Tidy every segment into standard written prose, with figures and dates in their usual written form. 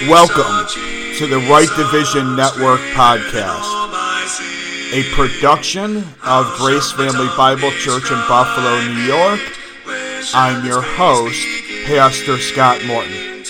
Welcome to the Right Division Network podcast, a production of Grace Family Bible Church in Buffalo, New York. I'm your host, Pastor Scott Morton.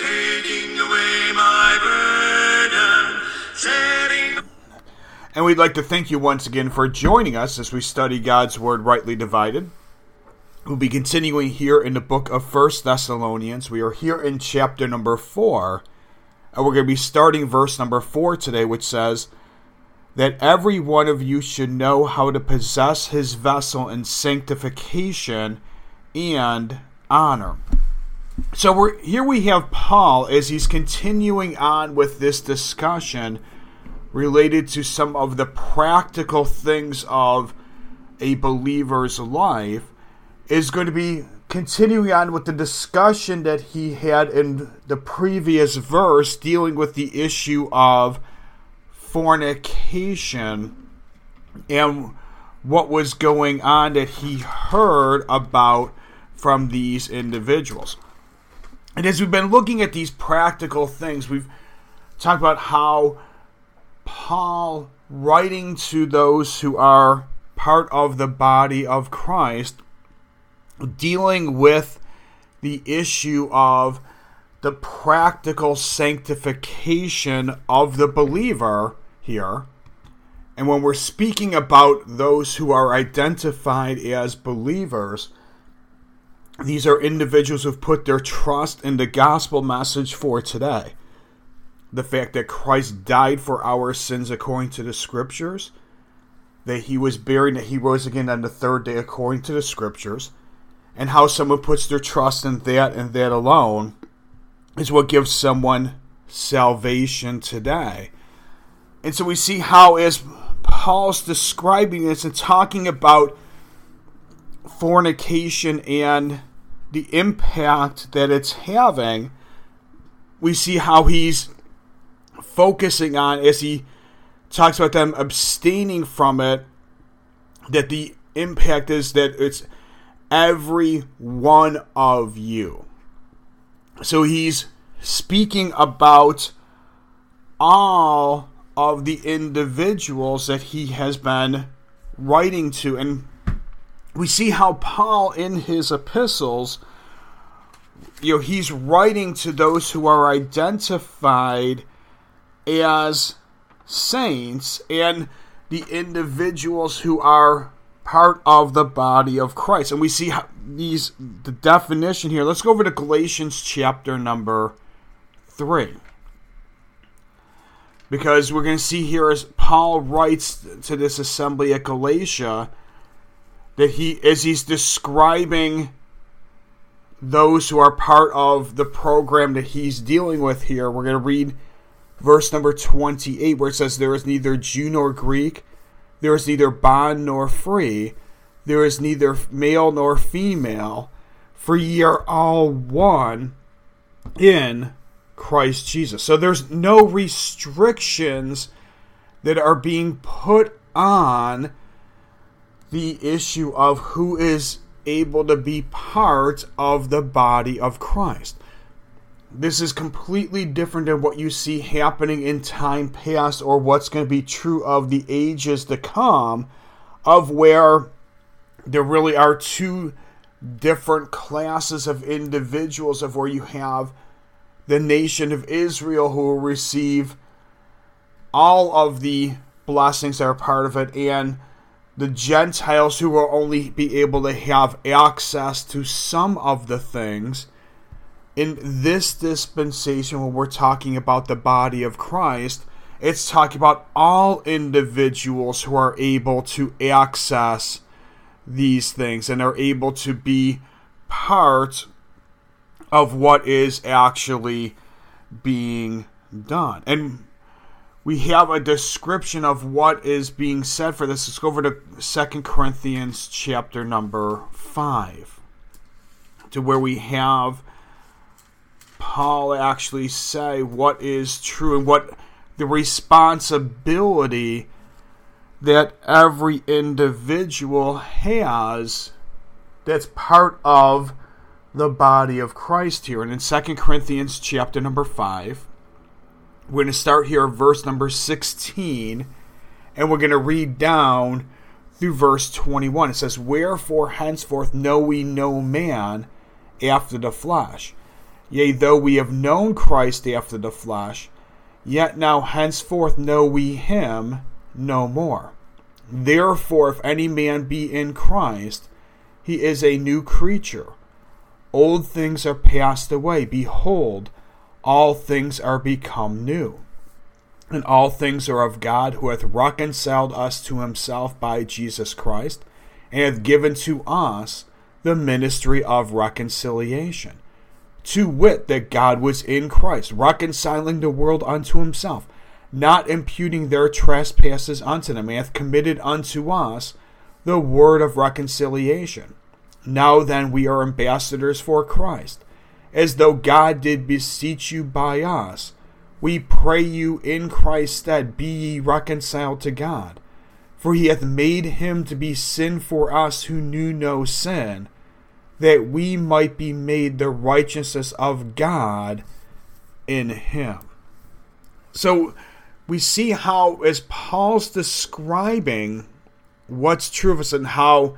And we'd like to thank you once again for joining us as we study God's Word rightly divided. We'll be continuing here in the book of 1 Thessalonians. We are here in chapter number 4, and we're going to be starting verse number 4 today, which says that every one of you should know how to possess his vessel in sanctification and honor. So here we have Paul as he's continuing on with this discussion related to some of the practical things of a believer's life, is going to be continuing on with the discussion that he had in the previous verse dealing with the issue of fornication and what was going on that he heard about from these individuals. And as we've been looking at these practical things, we've talked about how Paul, writing to those who are part of the body of Christ, dealing with the issue of the practical sanctification of the believer here. And when we're speaking about those who are identified as believers, these are individuals who've put their trust in the gospel message for today. The fact that Christ died for our sins according to the Scriptures, that he was buried, that he rose again on the third day according to the Scriptures, and how someone puts their trust in that and that alone is what gives someone salvation today. And so we see how, as Paul's describing this and talking about fornication and the impact that it's having, we see how he's focusing on, as he talks about them abstaining from it, that the impact is that it's every one of you. So he's speaking about all of the individuals that he has been writing to. And we see how Paul, in his epistles, he's writing to those who are identified as saints and the individuals who are part of the body of Christ. And we see how the definition here. Let's go over to Galatians chapter number 3. Because we're going to see here, as Paul writes to this assembly at Galatia, that as he's describing those who are part of the program that he's dealing with here, we're going to read verse number 28, where it says, "There is neither Jew nor Greek, there is neither bond nor free, there is neither male nor female, for ye are all one in Christ Jesus." So there's no restrictions that are being put on the issue of who is able to be part of the body of Christ. This is completely different than what you see happening in time past, or what's going to be true of the ages to come, of where there really are two different classes of individuals, of where you have the nation of Israel who will receive all of the blessings that are part of it, and the Gentiles who will only be able to have access to some of the things. In this dispensation, when we're talking about the body of Christ, it's talking about all individuals who are able to access these things and are able to be part of what is actually being done. And we have a description of what is being said for this. Let's go over to 2 Corinthians chapter number 5, to where we have Paul actually say what is true and what the responsibility that every individual has that's part of the body of Christ here. And in 2 Corinthians chapter number 5, We're going to start here at verse number 16, and we're going to read down through verse 21. It says, "Wherefore henceforth know we no man after the flesh. Yea, though we have known Christ after the flesh, yet now henceforth know we him no more. Therefore, if any man be in Christ, he is a new creature. Old things are passed away. Behold, all things are become new. And all things are of God, who hath reconciled us to himself by Jesus Christ, and hath given to us the ministry of reconciliation. To wit, that God was in Christ, reconciling the world unto himself, not imputing their trespasses unto them, and hath committed unto us the word of reconciliation. Now then we are ambassadors for Christ, as though God did beseech you by us. We pray you in Christ's stead, be ye reconciled to God. For he hath made him to be sin for us who knew no sin, that we might be made the righteousness of God in him." So we see how, as Paul's describing what's true of us and how,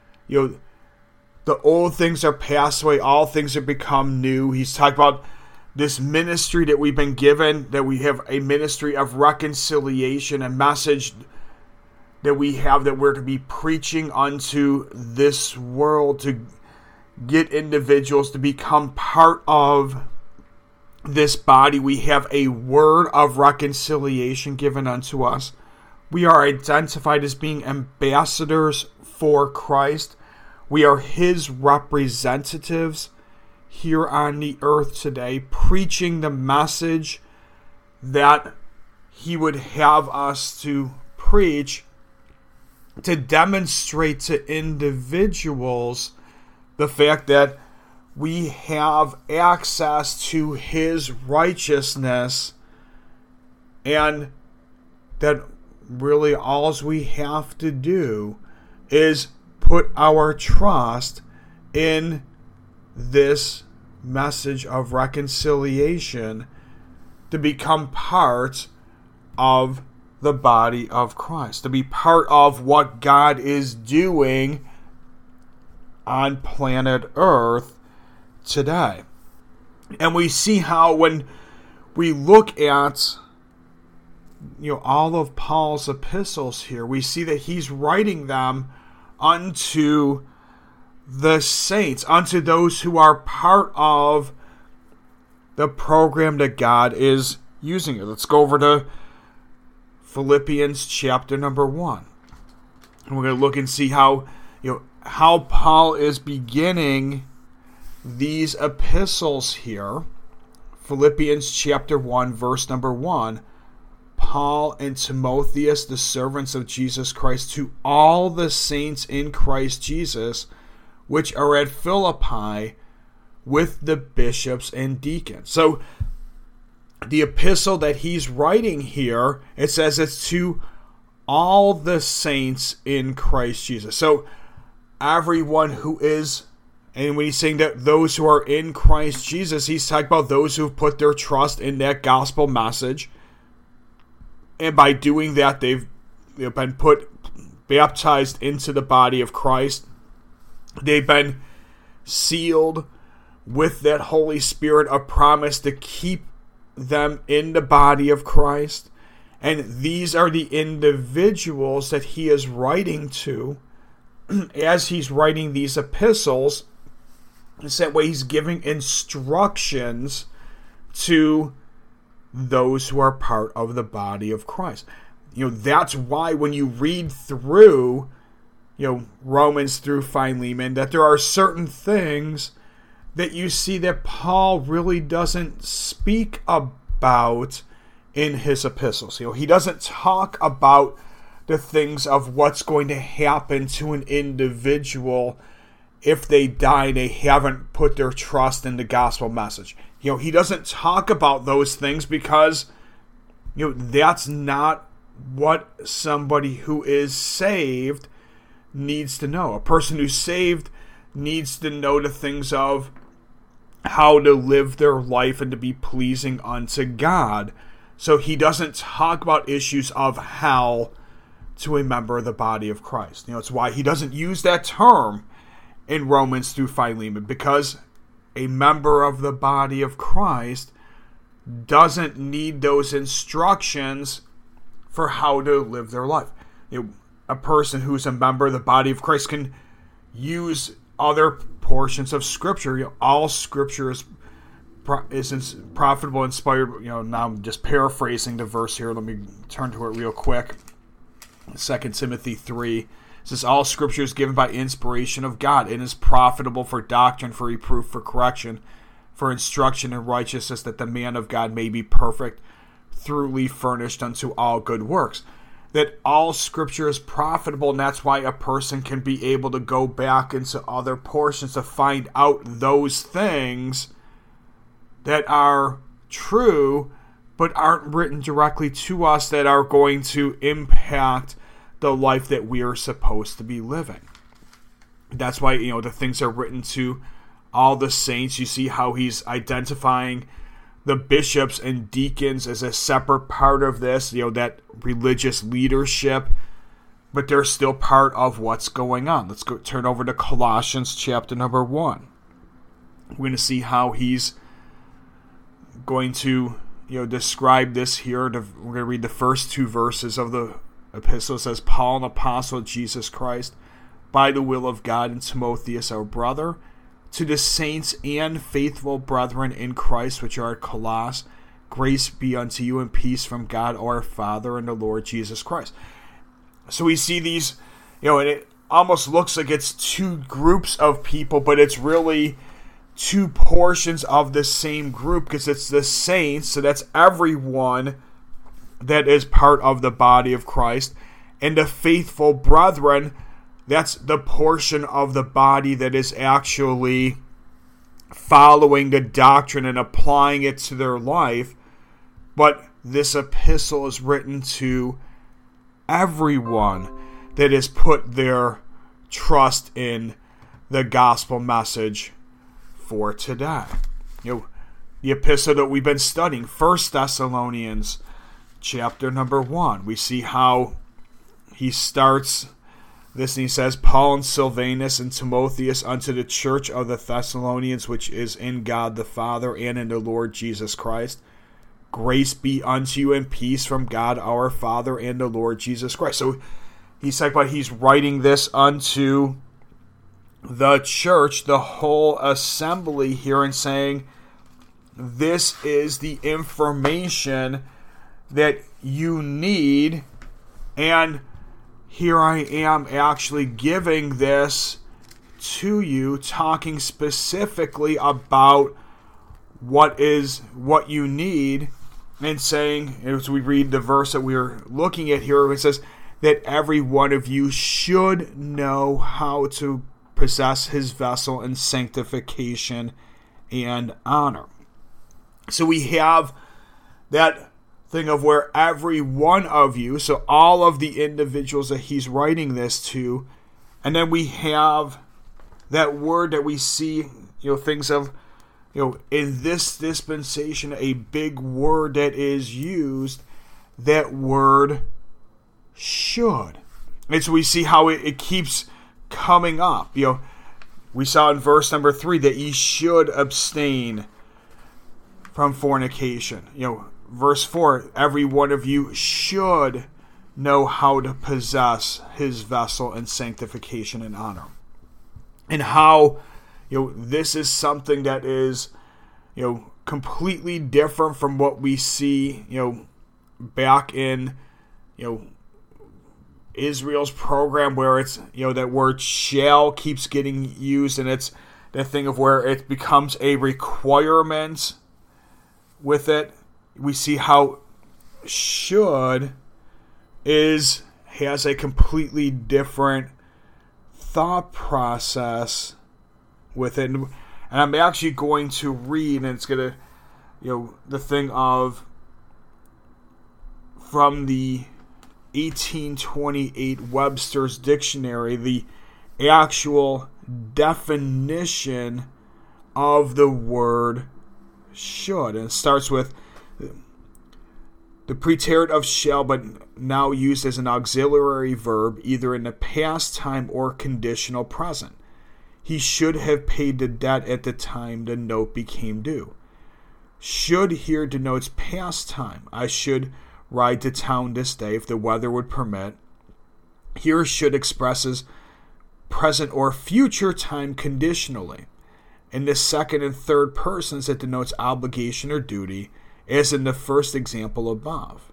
the old things are passed away, all things have become new. He's talking about this ministry that we've been given, that we have a ministry of reconciliation, a message that we have that we're to be preaching unto this world to get individuals to become part of this body. We have a word of reconciliation given unto us. We are identified as being ambassadors for Christ. We are his representatives here on the earth today, preaching the message that he would have us to preach, to demonstrate to individuals the fact that we have access to his righteousness, and that really all we have to do is put our trust in this message of reconciliation to become part of the body of Christ, to be part of what God is doing on planet Earth today. And we see how when we look at all of Paul's epistles here, we see that he's writing them unto the saints, unto those who are part of the program that God is using. Let's go over to Philippians chapter number 1. And we're going to look and see how Paul is beginning these epistles here. Philippians chapter 1, verse number 1. Paul and Timotheus, the servants of Jesus Christ, to all the saints in Christ Jesus, which are at Philippi, with the bishops and deacons. So, the epistle that he's writing here, it says it's to all the saints in Christ Jesus. So, everyone who is, and when he's saying that those who are in Christ Jesus, he's talking about those who've put their trust in that gospel message. And by doing that, they've been baptized into the body of Christ. They've been sealed with that Holy Spirit, a promise to keep them in the body of Christ. And these are the individuals that he is writing to as he's writing these epistles. It's that way he's giving instructions to those who are part of the body of Christ. That's why when you read through, Romans through Philemon, that there are certain things that you see that Paul really doesn't speak about in his epistles. He doesn't talk about the things of what's going to happen to an individual if they die and they haven't put their trust in the gospel message. He doesn't talk about those things because, that's not what somebody who is saved needs to know. A person who's saved needs to know the things of how to live their life and to be pleasing unto God, So he doesn't talk about issues of hell to a member of the body of Christ. It's why he doesn't use that term in Romans through Philemon, because a member of the body of Christ doesn't need those instructions for how to live their life. A person who's a member of the body of Christ can use other portions of Scripture. All Scripture is profitable, inspired. Now I'm just paraphrasing the verse here. Let me turn to it real quick. 2 Timothy 3 says, all Scripture is given by inspiration of God and is profitable for doctrine, for reproof, for correction, for instruction in righteousness, that the man of God may be perfect, thoroughly furnished unto all good works. That all Scripture is profitable, and that's why a person can be able to go back into other portions to find out those things that are true but aren't written directly to us, that are going to impact the life that we are supposed to be living. That's why, the things are written to all the saints. You see how he's identifying the bishops and deacons as a separate part of this, that religious leadership, but they're still part of what's going on. Let's go turn over to Colossians chapter number 1. We're going to see how he's going to describe this here. We're going to read the first two verses of the epistle. It says, Paul, an apostle of Jesus Christ, by the will of God, and Timotheus, our brother, to the saints and faithful brethren in Christ which are at Colossae, grace be unto you and peace from God our Father and the Lord Jesus Christ. So we see these, and it almost looks like it's two groups of people, but it's really two portions of the same group, because it's the saints, so that's everyone that is part of the body of Christ, and the faithful brethren, that's the portion of the body that is actually following the doctrine and applying it to their life. But this epistle is written to everyone that has put their trust in the gospel message for today. The epistle that we've been studying, 1 Thessalonians chapter number 1. We see how he starts this, and he says, Paul and Silvanus and Timotheus unto the church of the Thessalonians, which is in God the Father and in the Lord Jesus Christ. Grace be unto you and peace from God our Father and the Lord Jesus Christ. So he's talking about, he's writing this unto the church, the whole assembly here, and saying, this is the information that you need, and here I am actually giving this to you, talking specifically about what you need, and saying, as we read the verse that we're looking at here, it says that every one of you should know how to possess his vessel in sanctification and honor. So we have that thing of where every one of you, so all of the individuals that he's writing this to, and then we have that word that we see, things of, in this dispensation, a big word that is used, that word should. And so we see how it keeps coming up. We saw in verse number 3 that ye should abstain from fornication. Verse 4, every one of you should know how to possess his vessel in sanctification and honor. And how, this is something that is, completely different from what we see, back in, Israel's program, where it's, that word shall keeps getting used, and it's the thing of where it becomes a requirement with it. We see how should has a completely different thought process with it. And I'm actually going to read, and it's going to, the thing of, from the 1828 Webster's Dictionary, the actual definition of the word should. And it starts with, The preterite of shall, but now used as an auxiliary verb, either in the past time or conditional present. He should have paid the debt at the time the note became due. Should here denotes past time. I should ride to town this day if the weather would permit. Here should expresses present or future time conditionally. In the second and third persons, it denotes obligation or duty, as in the first example above.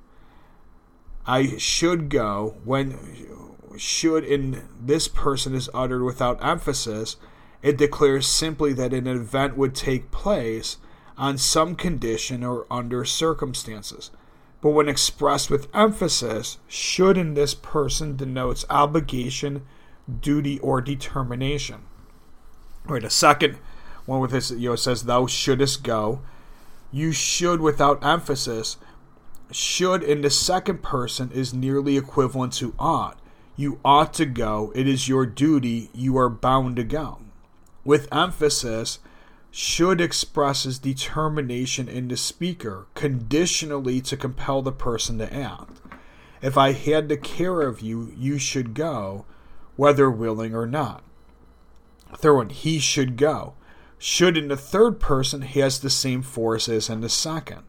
I should go. When should in this person is uttered without emphasis, it declares simply that an event would take place on some condition or under circumstances. But when expressed with emphasis, should in this person denotes obligation, duty, or determination. All right, a second one with this, it says, thou shouldest go. You should without emphasis. Should in the second person is nearly equivalent to ought. You ought to go. It is your duty. You are bound to go. With emphasis, should expresses determination in the speaker, conditionally to compel the person to act. If I had the care of you, you should go, whether willing or not. Third one, he should go. Should in the third person has the same force as in the second.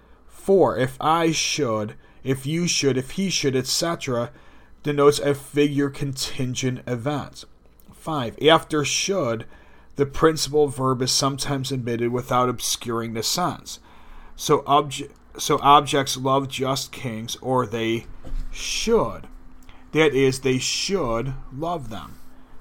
4. If I should, if you should, if he should, etc., denotes a figure contingent event. 5. After should, the principal verb is sometimes omitted without obscuring the sense. So objects love just kings, or they should. That is, they should love them.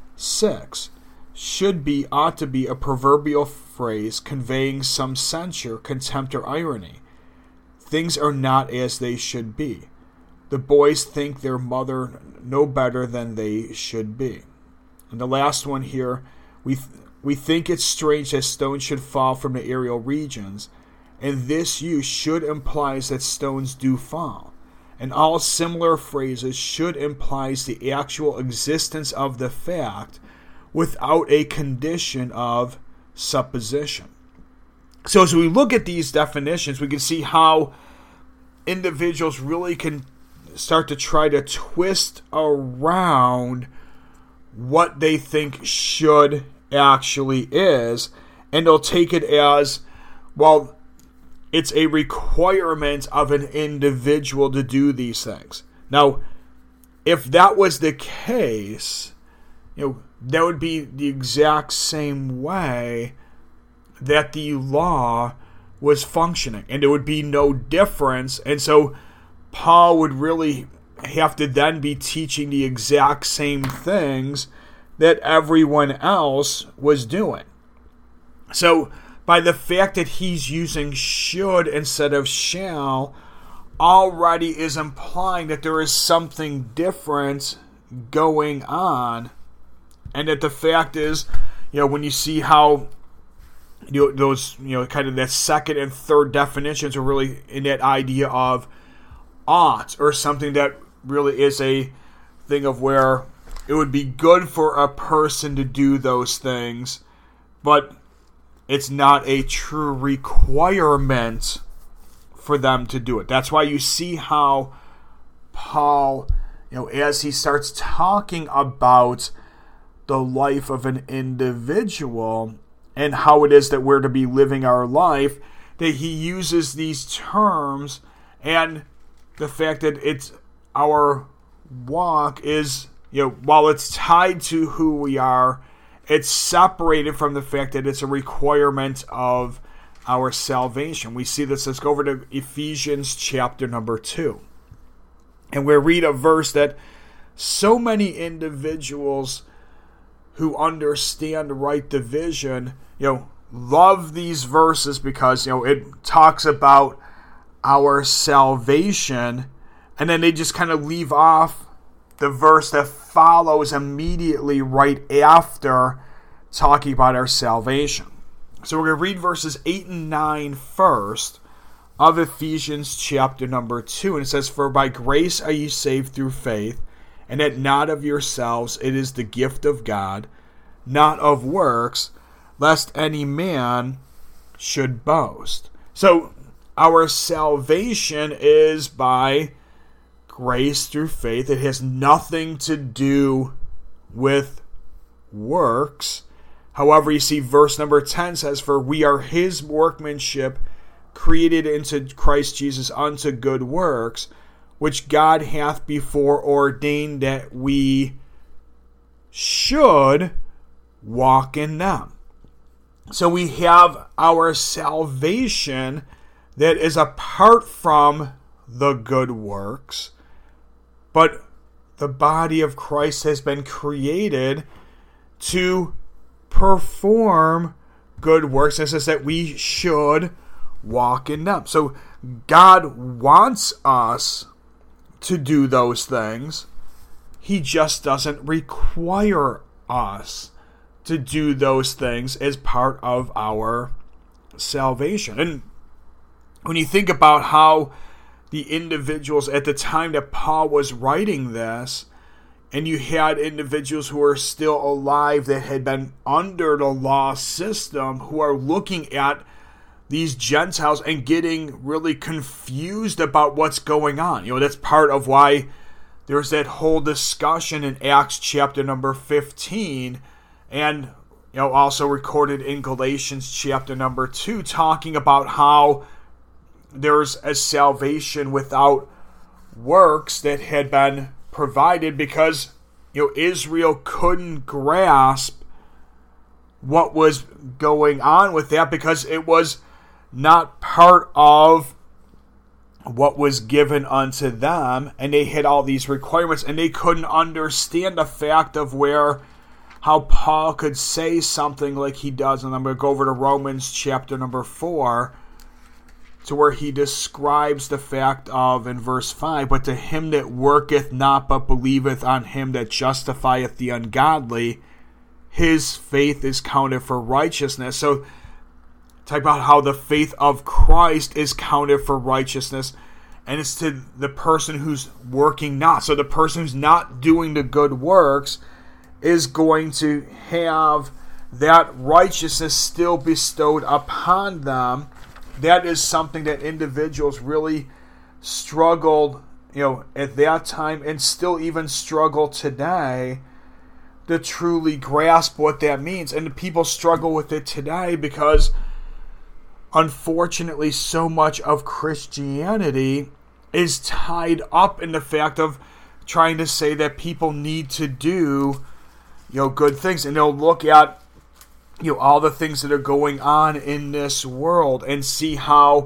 6. Should be, ought to be, a proverbial phrase conveying some censure, contempt, or irony. Things are not as they should be. The boys think their mother no better than they should be. And the last one here, we think it's strange that stones should fall from the aerial regions, and this use should implies that stones do fall. And all similar phrases should implies the actual existence of the fact without a condition of supposition. So as we look at these definitions, we can see how individuals really can start to try to twist around what they think should actually is, and they'll take it as, well, it's a requirement of an individual to do these things. Now, if that was the case, that would be the exact same way that the law was functioning, and there would be no difference. And so Paul would really have to then be teaching the exact same things that everyone else was doing. So by the fact that he's using should instead of shall already is implying that there is something different going on, and that the fact is, when you see how those kind of that second and third definitions are really in that idea of ought, or something that really is a thing of where it would be good for a person to do those things, but it's not a true requirement for them to do it. That's why you see how Paul, as he starts talking about the life of an individual and how it is that we're to be living our life, that he uses these terms, and the fact that it's our walk is, while it's tied to who we are, it's separated from the fact that it's a requirement of our salvation. We see this. Let's go over to Ephesians chapter number 2. And we read a verse that so many individuals who understand right division, love these verses because, it talks about our salvation, and then they just kind of leave off the verse that follows immediately right after talking about our salvation. So we're going to read verses 8 and 9 first of Ephesians chapter number 2. And it says, For by grace are ye saved through faith, and that not of yourselves, it is the gift of God, not of works, lest any man should boast. So our salvation is by grace through faith. It has nothing to do with works. However, you see verse number 10 says, "For we are his workmanship, created into Christ Jesus unto good works, which God hath before ordained that we should walk in them." So we have our salvation that is apart from the good works, but the body of Christ has been created to perform good works. It says that we should walk in them. So God wants us to do those things. He just doesn't require us to do those things as part of our salvation. And when you think about how the individuals at the time that Paul was writing this, and you had individuals who are still alive that had been under the law system, who are looking at these Gentiles and getting really confused about what's going on. That's part of why there's that whole discussion in Acts chapter number 15, and also recorded in Galatians chapter number 2, talking about how there's a salvation without works that had been provided because Israel couldn't grasp what was going on with that, because it was not part of what was given unto them, and they had all these requirements, and they couldn't understand the fact of how Paul could say something like he does. And I'm going to go over to Romans chapter number 4, to where he describes the fact of, in verse 5, "But to him that worketh not, but believeth on him that justifieth the ungodly, his faith is counted for righteousness." So, talk about how the faith of Christ is counted for righteousness, and it's to the person who's working not. So the person who's not doing the good works is going to have that righteousness still bestowed upon them. That is something that individuals really struggled, at that time, and still even struggle today to truly grasp what that means. And the people struggle with it today because, unfortunately, so much of Christianity is tied up in the fact of trying to say that people need to do, good things. And they'll look at all the things that are going on in this world and see how,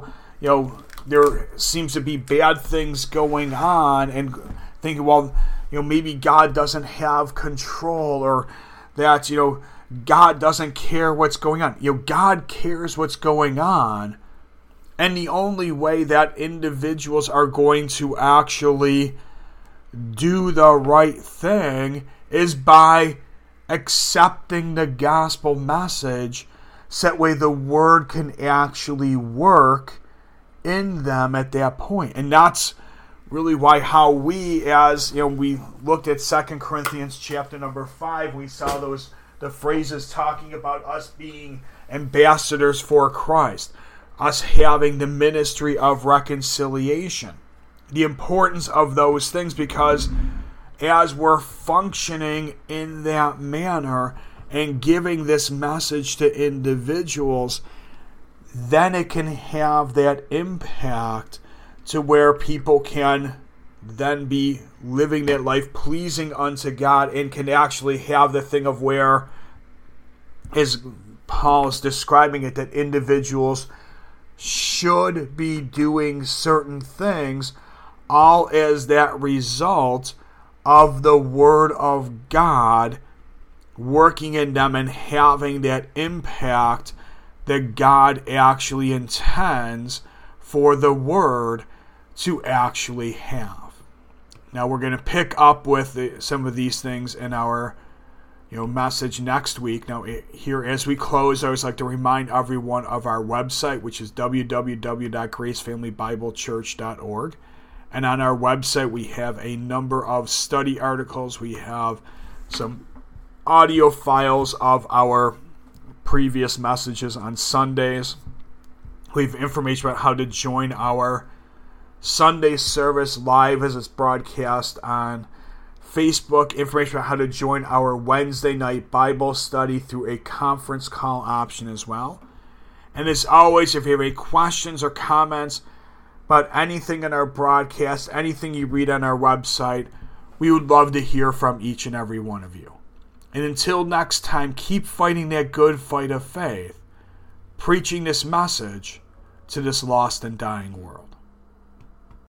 there seems to be bad things going on, and think, well, maybe God doesn't have control, or that, God doesn't care what's going on. God cares what's going on. And the only way that individuals are going to actually do the right thing is by accepting the gospel message, so that way the word can actually work in them at that point. And that's really why how we, as we looked at 2 Corinthians chapter number 5, we saw the phrases talking about us being ambassadors for Christ, us having the ministry of reconciliation, the importance of those things, because as we're functioning in that manner and giving this message to individuals, then it can have that impact to where people can then be living that life pleasing unto God, and can actually have the thing of where, as Paul is describing it, that individuals should be doing certain things, all as that result of the Word of God working in them and having that impact that God actually intends for the Word to actually have. Now we're going to pick up with some of these things in our message next week. Now here, as we close, I always like to remind everyone of our website, which is www.gracefamilybiblechurch.org. And on our website, we have a number of study articles. We have some audio files of our previous messages on Sundays. We have information about how to join our Sunday service live as it's broadcast on Facebook, information about how to join our Wednesday night Bible study through a conference call option as well. And as always, if you have any questions or comments about anything in our broadcast, anything you read on our website, we would love to hear from each and every one of you. And until next time, keep fighting that good fight of faith, preaching this message to this lost and dying world.